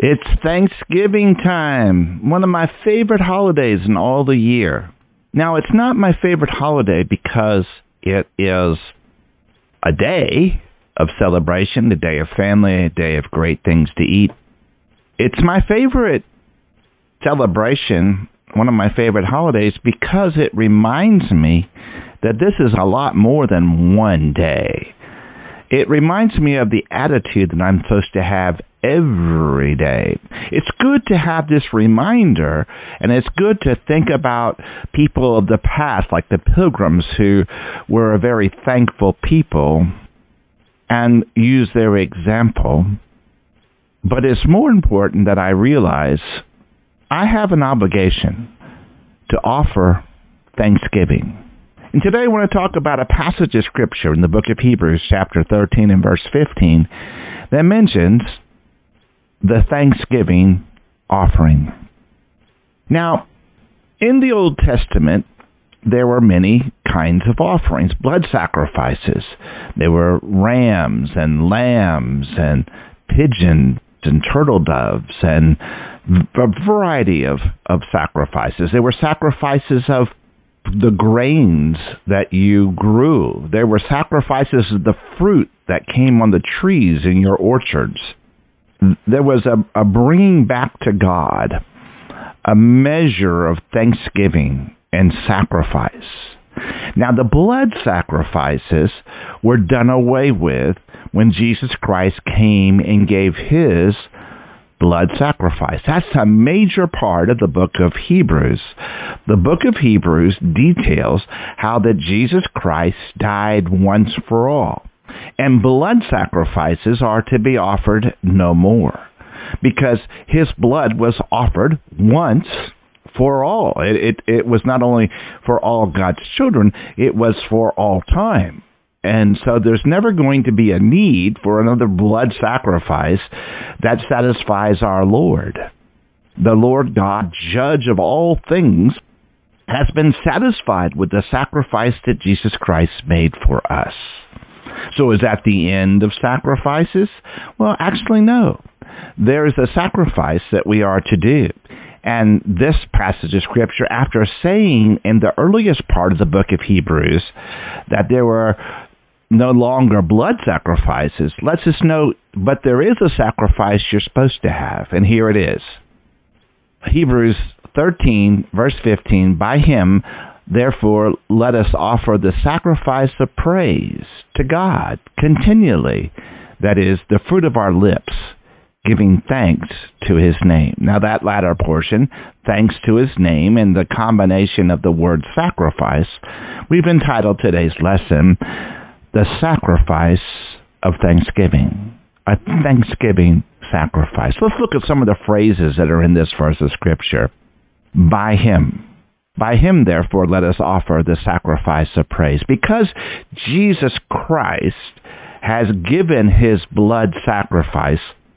It's Thanksgiving time, one of my favorite holidays in all the year. Now, it's not my favorite holiday because it is a day of celebration, a day of family, a day of great things to eat. It's my favorite celebration, one of my favorite holidays, because it reminds me that this is a lot more than one day. It reminds me of the attitude that I'm supposed to have every day. It's good to have this reminder, and it's good to think about people of the past, like the Pilgrims, who were a very thankful people, and use their example. But it's more important that I realize I have an obligation to offer thanksgiving. And today I want to talk about a passage of Scripture in the book of Hebrews, chapter 13 and verse 15, that mentions the Thanksgiving offering. Now, in the Old Testament, there were many kinds of offerings, blood sacrifices. There were rams and lambs and pigeons and turtle doves and a variety of sacrifices. There were sacrifices of the grains that you grew. There were sacrifices of the fruit that came on the trees in your orchards. There was a bringing back to God, a measure of thanksgiving and sacrifice. Now, the blood sacrifices were done away with when Jesus Christ came and gave his blood sacrifice. That's a major part of the book of Hebrews. The book of Hebrews details how that Jesus Christ died once for all. And blood sacrifices are to be offered no more, because his blood was offered once for all. It was not only for all God's children, it was for all time. And so there's never going to be a need for another blood sacrifice that satisfies our Lord. The Lord God, judge of all things, has been satisfied with the sacrifice that Jesus Christ made for us. So is that the end of sacrifices? Well, actually, no. There is a sacrifice that we are to do. And this passage of Scripture, after saying in the earliest part of the book of Hebrews that there were no longer blood sacrifices, lets us know, but there is a sacrifice you're supposed to have, and here it is. Hebrews 13, verse 15, by him, therefore, let us offer the sacrifice of praise to God continually, that is, the fruit of our lips, giving thanks to his name. Now that latter portion, thanks to his name, and the combination of the word sacrifice, we've entitled today's lesson, the sacrifice of thanksgiving. A thanksgiving sacrifice. Let's look at some of the phrases that are in this verse of Scripture. By him. By him, therefore, let us offer the sacrifice of praise. Because Jesus Christ has given his blood sacrifice,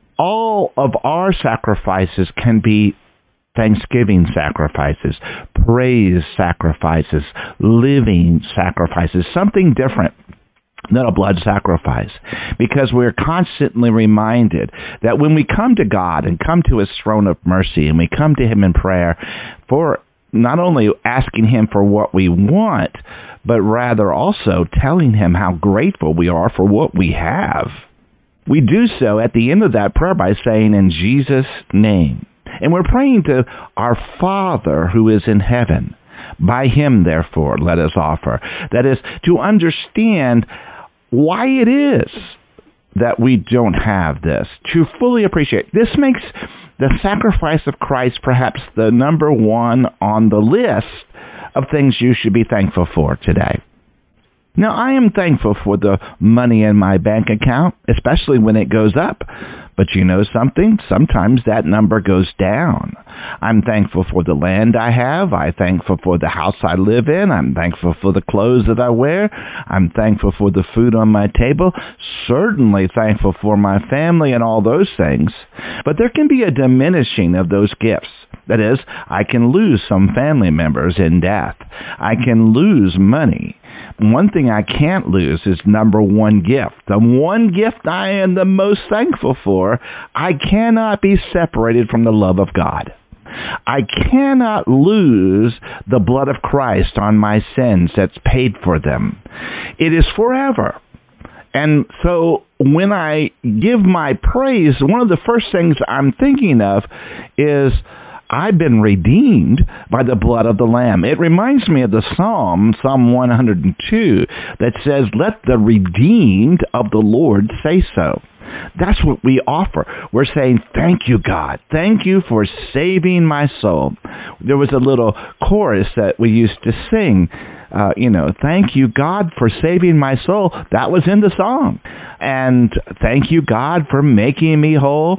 all of our sacrifices can be thanksgiving sacrifices, praise sacrifices, living sacrifices, something different than a blood sacrifice, because we're constantly reminded that when we come to God and come to his throne of mercy and we come to him in prayer for not only asking him for what we want, but rather also telling him how grateful we are for what we have, we do so at the end of that prayer by saying, in Jesus' name. And we're praying to our Father who is in heaven. By him, therefore, let us offer. That is, to understand why it is that we don't have this, to fully appreciate. This makes the sacrifice of Christ perhaps the number one on the list of things you should be thankful for today. Now, I am thankful for the money in my bank account, especially when it goes up. But you know something? Sometimes that number goes down. I'm thankful for the land I have. I'm thankful for the house I live in. I'm thankful for the clothes that I wear. I'm thankful for the food on my table. Certainly thankful for my family and all those things. But there can be a diminishing of those gifts. That is, I can lose some family members in death. I can lose money. one thing I can't lose is number one gift. The one gift I am the most thankful for, I cannot be separated from the love of God. I cannot lose the blood of Christ on my sins that's paid for them. It is forever. And so when I give my praise, one of the first things I'm thinking of is I've been redeemed by the blood of the Lamb. It reminds me of the Psalm 102, that says, let the redeemed of the Lord say so. That's what we offer. We're saying, thank you, God. Thank you for saving my soul. There was a little chorus that we used to sing, thank you, God, for saving my soul. That was in the song. And thank you, God, for making me whole.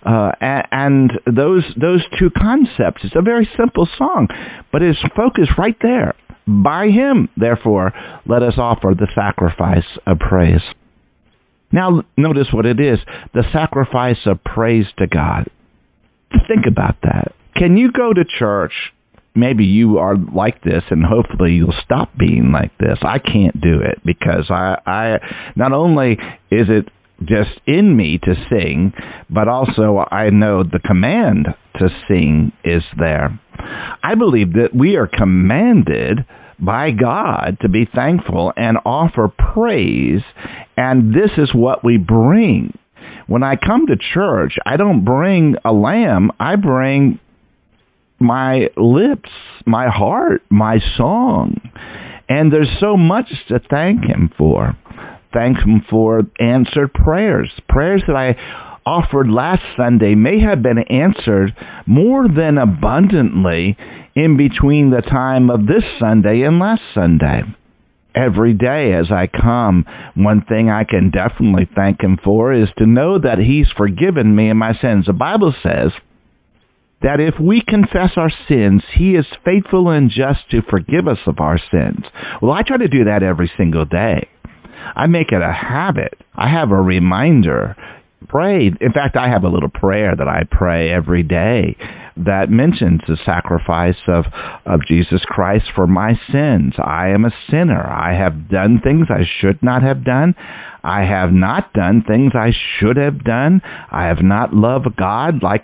And those two concepts, it's a very simple song, but it's focused right there. By him, therefore, let us offer the sacrifice of praise. Now, notice what it is, the sacrifice of praise to God. Think about that. Can you go to church? Maybe you are like this, and hopefully you'll stop being like this. I can't do it because I not only is it just in me to sing, but also I know the command to sing is there. I believe that we are commanded by God to be thankful and offer praise, and this is what we bring. When I come to church, I don't bring a lamb, I bring my lips, my heart, my song. And there's so much to thank him for. Thank him for answered prayers. Prayers that I offered last Sunday may have been answered more than abundantly in between the time of this Sunday and last Sunday. Every day as I come, one thing I can definitely thank him for is to know that he's forgiven me of my sins. The Bible says that if we confess our sins, he is faithful and just to forgive us of our sins. Well, I try to do that every single day. I make it a habit. I have a reminder. Pray. In fact, I have a little prayer that I pray every day that mentions the sacrifice of Jesus Christ for my sins. I am a sinner. I have done things I should not have done. I have not done things I should have done. I have not loved God like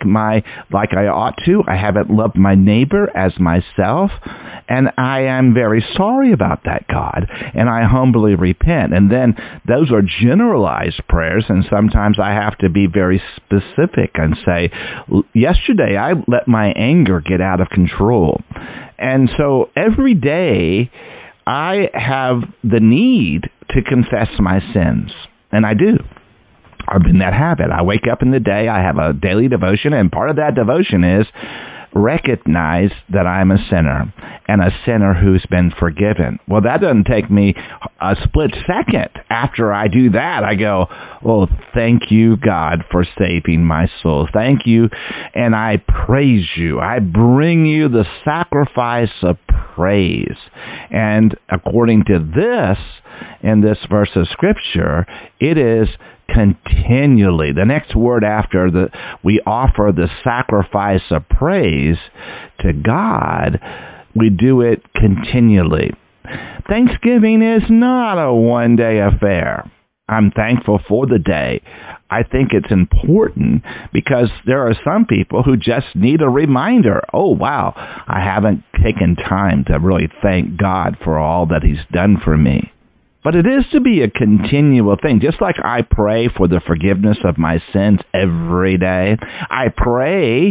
I ought to. I haven't loved my neighbor as myself. And I am very sorry about that, God. And I humbly repent. And then those are generalized prayers, and sometimes I have to be very specific and say, yesterday I let my anger get out of control. And so every day I have the need to confess my sins. And I do. I'm in that habit. I wake up in the day, I have a daily devotion, and part of that devotion is recognize that I'm a sinner and a sinner who's been forgiven. Well, that doesn't take me a split second. After I do that, I go, oh, thank you, God, for saving my soul. Thank you, and I praise you. I bring you the sacrifice of praise. And according to this, in this verse of Scripture, it is continually. The next word after we offer the sacrifice of praise to God, we do it continually. Thanksgiving is not a one-day affair. I'm thankful for the day. I think it's important because there are some people who just need a reminder. Oh, wow, I haven't taken time to really thank God for all that he's done for me. But it is to be a continual thing. Just like I pray for the forgiveness of my sins every day, I pray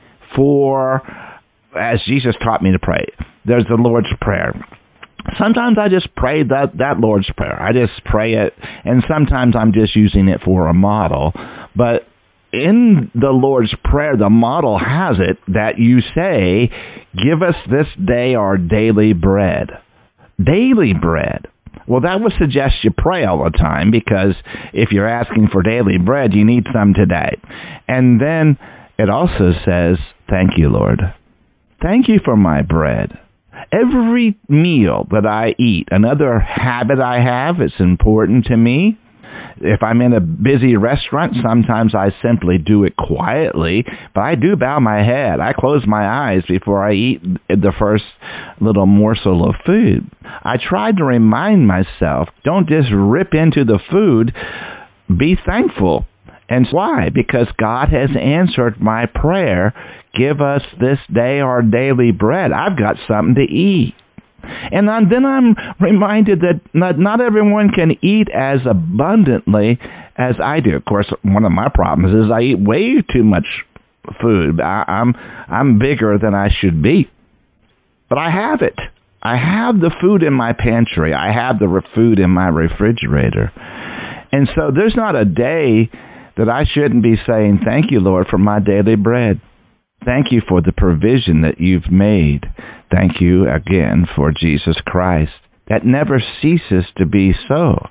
for, as Jesus taught me to pray, there's the Lord's Prayer. Sometimes I just pray that Lord's Prayer. I just pray it, and sometimes I'm just using it for a model. But in the Lord's Prayer, the model has it that you say, give us this day our daily bread. Daily bread. Well, that would suggest you pray all the time, because if you're asking for daily bread, you need some today. And then it also says, thank you, Lord. Thank you for my bread. Every meal that I eat, another habit I have, it's important to me, If I'm in a busy restaurant, sometimes I simply do it quietly, but I do bow my head. I close my eyes before I eat the first little morsel of food. I try to remind myself, don't just rip into the food, be thankful. And why? Because God has answered my prayer. Give us this day our daily bread. I've got something to eat. And then I'm reminded that not everyone can eat as abundantly as I do. Of course, one of my problems is I eat way too much food. I'm bigger than I should be. But I have it. I have the food in my pantry. I have the food in my refrigerator. And so there's not a day that I shouldn't be saying, thank you, Lord, for my daily bread. Thank you for the provision that you've made. Thank you again for Jesus Christ. That never ceases to be so.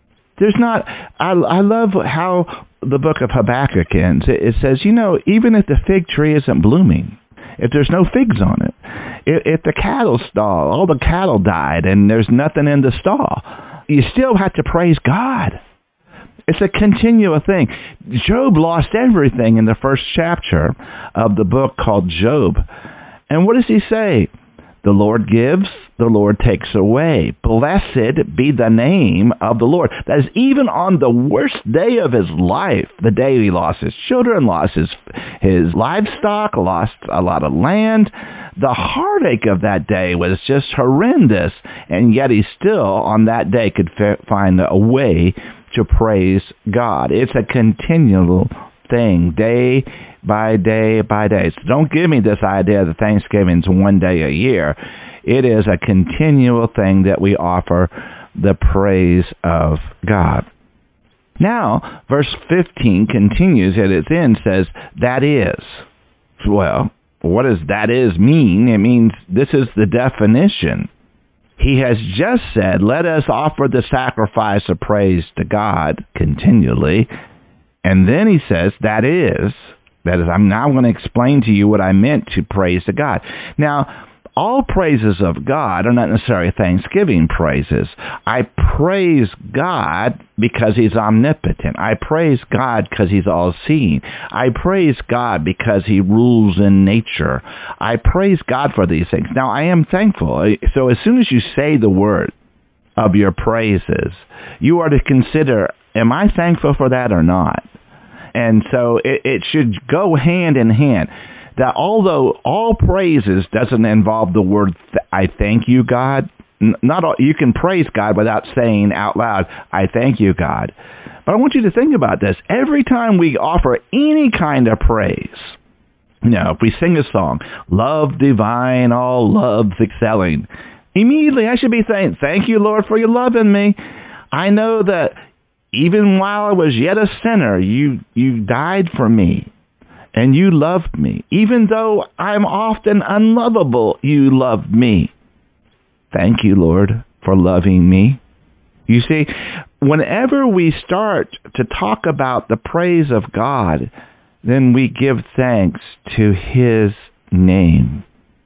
I love how the book of Habakkuk ends. It says, even if the fig tree isn't blooming, if there's no figs on it, if the cattle stall, all the cattle died and there's nothing in the stall, you still have to praise God. It's a continual thing. Job lost everything in the first chapter of the book called Job. And what does he say? The Lord gives, the Lord takes away. Blessed be the name of the Lord. That is, even on the worst day of his life, the day he lost his children, lost his livestock, lost a lot of land, the heartache of that day was just horrendous. And yet he still, on that day, could find a way to praise God. It's a continual thing, day by day by day. So don't give me this idea that Thanksgiving's one day a year. It is a continual thing that we offer the praise of God. Now, verse 15 continues at its end, says, that is. Well, what does that is mean? It means this is the definition. He has just said, let us offer the sacrifice of praise to God continually. And then he says, that is, I'm now going to explain to you what I meant to praise to God. Now, all praises of God are not necessarily Thanksgiving praises. I praise God because he's omnipotent. I praise God because he's all-seeing. I praise God because he rules in nature. I praise God for these things. Now, I am thankful. So as soon as you say the word of your praises, you are to consider, am I thankful for that or not? And so it should go hand in hand. That although all praises doesn't involve the word, I thank you, God. Not all, you can praise God without saying out loud, I thank you, God. But I want you to think about this. Every time we offer any kind of praise, if we sing a song, love divine, all loves excelling, immediately I should be saying, thank you, Lord, for your love in me. I know that even while I was yet a sinner, you died for me. And you loved me. Even though I'm often unlovable, you loved me. Thank you, Lord, for loving me. You see, whenever we start to talk about the praise of God, then we give thanks to his name.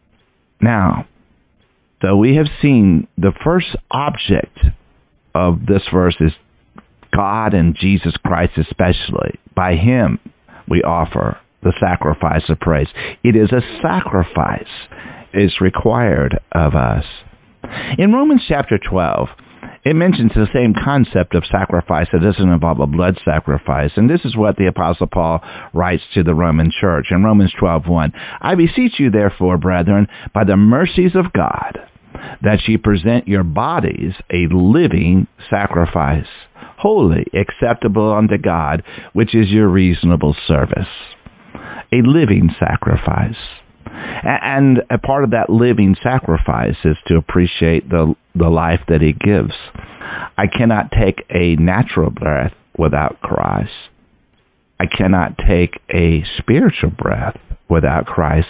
Now, so we have seen the first object of this verse is God and Jesus Christ especially. By him we offer the sacrifice of praise. It is a sacrifice is required of us. In Romans chapter 12, it mentions the same concept of sacrifice. It doesn't involve a blood sacrifice. And this is what the Apostle Paul writes to the Roman church in Romans 12:1. I beseech you, therefore, brethren, by the mercies of God, that ye present your bodies a living sacrifice, holy, acceptable unto God, which is your reasonable service. A living sacrifice. And a part of that living sacrifice is to appreciate the life that he gives. I cannot take a natural breath without Christ. I cannot take a spiritual breath without Christ.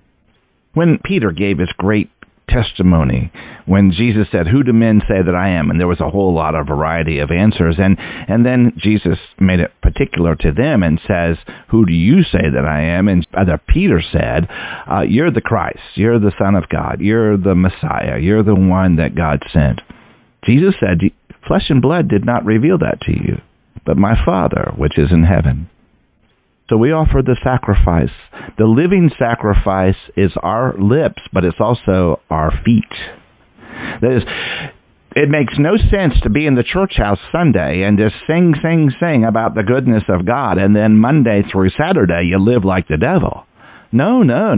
When Peter gave his great testimony, when Jesus said, who do men say that I am? And there was a whole lot of variety of answers. And then Jesus made it particular to them and says, who do you say that I am? And Peter said, you're the Christ. You're the Son of God. You're the Messiah. You're the one that God sent. Jesus said, flesh and blood did not reveal that to you, but my Father which is in heaven. So we offer the sacrifice. The living sacrifice is our lips, but it's also our feet. That is, it makes no sense to be in the church house Sunday and just sing about the goodness of God, and then Monday through Saturday you live like the devil. No.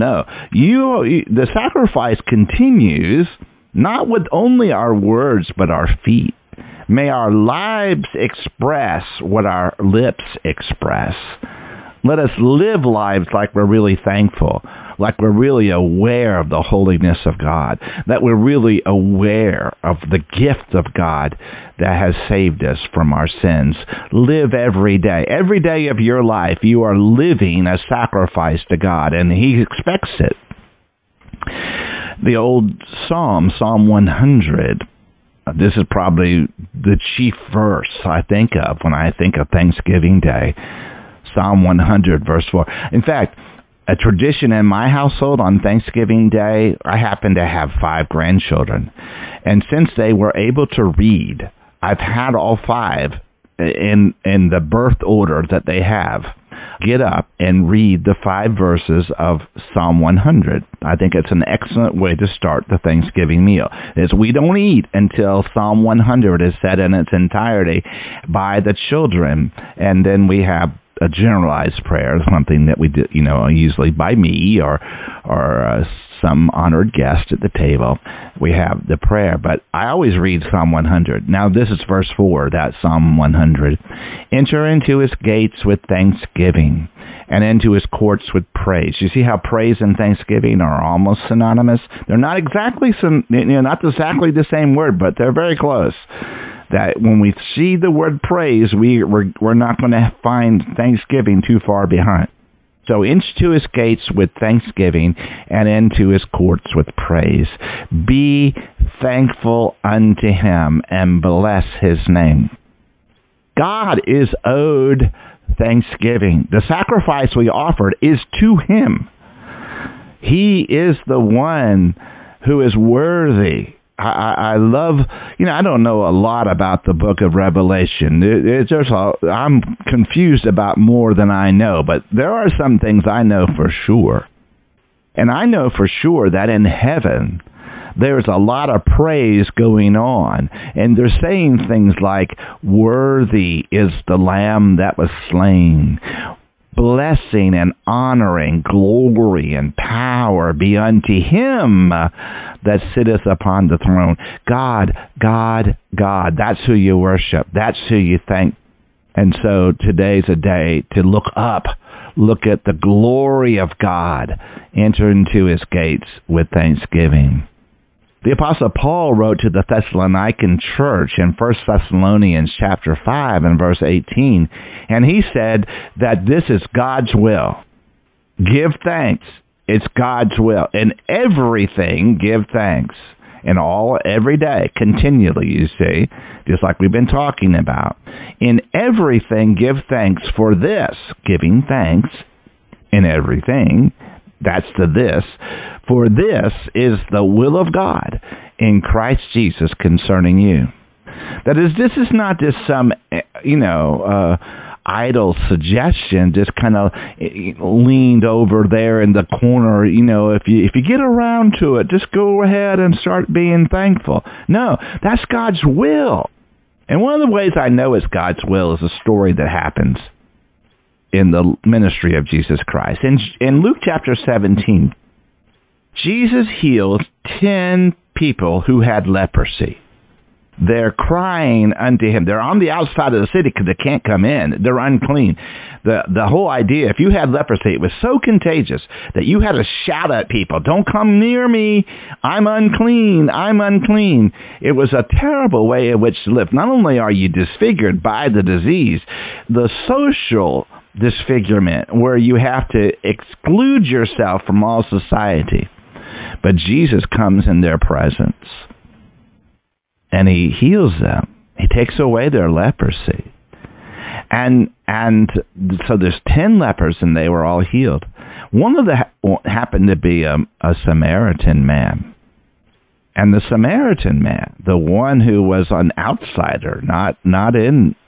The sacrifice continues, not with only our words, but our feet. May our lives express what our lips express. Let us live lives like we're really thankful, like we're really aware of the holiness of God, that we're really aware of the gift of God that has saved us from our sins. Live every day. Every day of your life, you are living a sacrifice to God, and He expects it. The old Psalm 100, this is probably the chief verse I think of when I think of Thanksgiving Day. Psalm 100, verse 4. In fact, a tradition in my household on Thanksgiving Day, I happen to have 5 grandchildren. And since they were able to read, I've had all 5 in the birth order that they have get up and read the 5 verses of Psalm 100. I think it's an excellent way to start the Thanksgiving meal. We don't eat until Psalm 100 is said in its entirety by the children, and then we have a generalized prayer, something that we do, usually by me or some honored guest at the table. We have the prayer, but I always read Psalm 100. Now this is verse 4, that Psalm 100. Enter into his gates with thanksgiving and into his courts with praise. You see how praise and thanksgiving are almost synonymous? They're not exactly not exactly the same word, but they're very close. That when we see the word praise, we're not going to find thanksgiving too far behind. So into his gates with thanksgiving and into his courts with praise. Be thankful unto him and bless his name. God is owed thanksgiving. The sacrifice we offered is to him. He is the one who is worthy. I love, I don't know a lot about the book of Revelation. I'm confused about more than I know, but there are some things I know for sure. And I know for sure that in heaven, there's a lot of praise going on. And they're saying things like, worthy is the Lamb that was slain. Blessing and honoring, glory and power be unto him that sitteth upon the throne. God, God, God. That's who you worship. That's who you thank. And so today's a day to look up, look at the glory of God, enter into his gates with thanksgiving. The Apostle Paul wrote to the Thessalonican church in 1 Thessalonians chapter 5 and verse 18, and he said that this is God's will. Give thanks. It's God's will. In everything, give thanks. In all, every day, continually, you see, just like we've been talking about. In everything, give thanks, for this, giving thanks in everything, that's the this. For this is the will of God in Christ Jesus concerning you. That is, this is not just some, idle suggestion, just kind of leaned over there in the corner. If you get around to it, just go ahead and start being thankful. No, that's God's will. And one of the ways I know it's God's will is a story that happens in the ministry of Jesus Christ. In Luke chapter 17, Jesus heals 10 people who had leprosy. They're crying unto him. They're on the outside of the city because they can't come in. They're unclean. The whole idea, if you had leprosy, it was so contagious that you had to shout at people, don't come near me. I'm unclean. I'm unclean. It was a terrible way in which to live. Not only are you disfigured by the disease, the social disfigurement where you have to exclude yourself from all society. But Jesus comes in their presence and he heals them. He takes away their leprosy. And so there's 10 lepers and they were all healed. One of them happened to be a Samaritan man. And the Samaritan man, the one who was an outsider, not in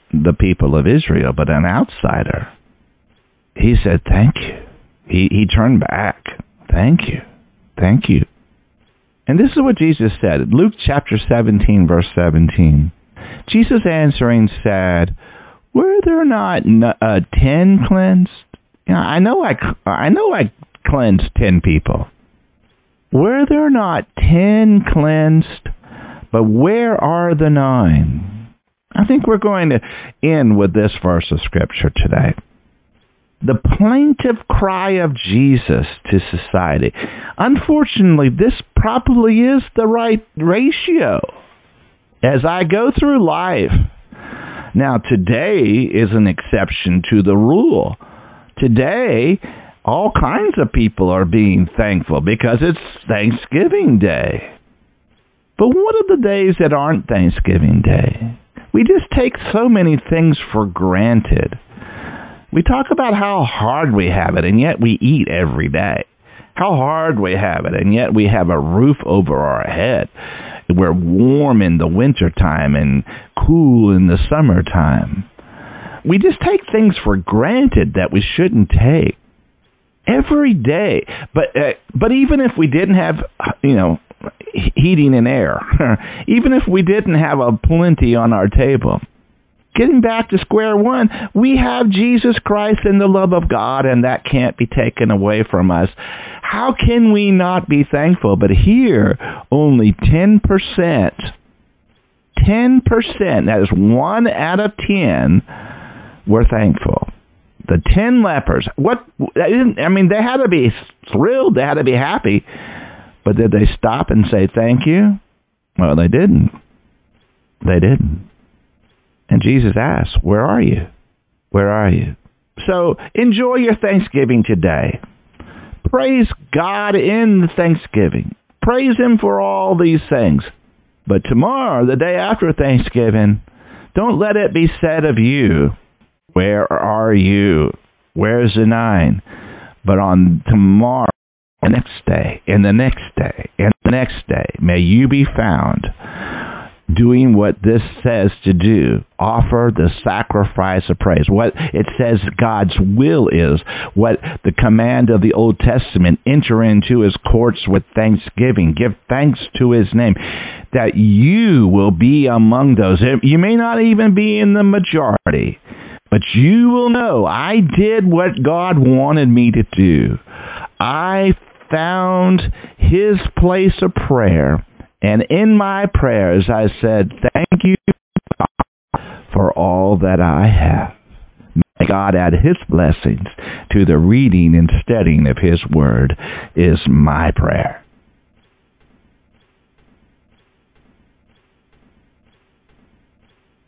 the people of Israel, but an outsider. He said, thank you. He turned back. Thank you. Thank you. And this is what Jesus said. Luke chapter 17, verse 17. Jesus answering said, were there not 10 cleansed? You know, I know I cleansed 10 people. Were there not 10 cleansed? But where are the 9? I think we're going to end with this verse of Scripture today. The plaintive cry of Jesus to society. Unfortunately, this probably is the right ratio. As I go through life, now today is an exception to the rule. Today, all kinds of people are being thankful because it's Thanksgiving Day. But what are the days that aren't Thanksgiving Day? We just take so many things for granted. We talk about how hard we have it, and yet we eat every day. How hard we have it, and yet we have a roof over our head. We're warm in the wintertime and cool in the summertime. We just take things for granted that we shouldn't take every day. But even if we didn't have, heating and air, even if we didn't have a plenty on our table, getting back to square one, we have Jesus Christ and the love of God, and that can't be taken away from us. How can we not be thankful? But here, only 10%, that is 1 out of 10, were thankful. The 10 lepers, they had to be thrilled, they had to be happy, but did they stop and say thank you? Well, they didn't. They didn't. And Jesus asked, where are you? Where are you? So enjoy your Thanksgiving today. Praise God in Thanksgiving. Praise Him for all these things. But tomorrow, the day after Thanksgiving, don't let it be said of you, where are you? Where's the 9? But on tomorrow, the next day, and the next day, and the next day, may you be found doing what this says to do. Offer the sacrifice of praise. What it says God's will is, what the command of the Old Testament, enter into His courts with thanksgiving. Give thanks to His name. That you will be among those. You may not even be in the majority, but you will know, I did what God wanted me to do. I found His place of prayer. And in my prayers, I said, thank you, God, for all that I have. May God add His blessings to the reading and studying of His Word is my prayer.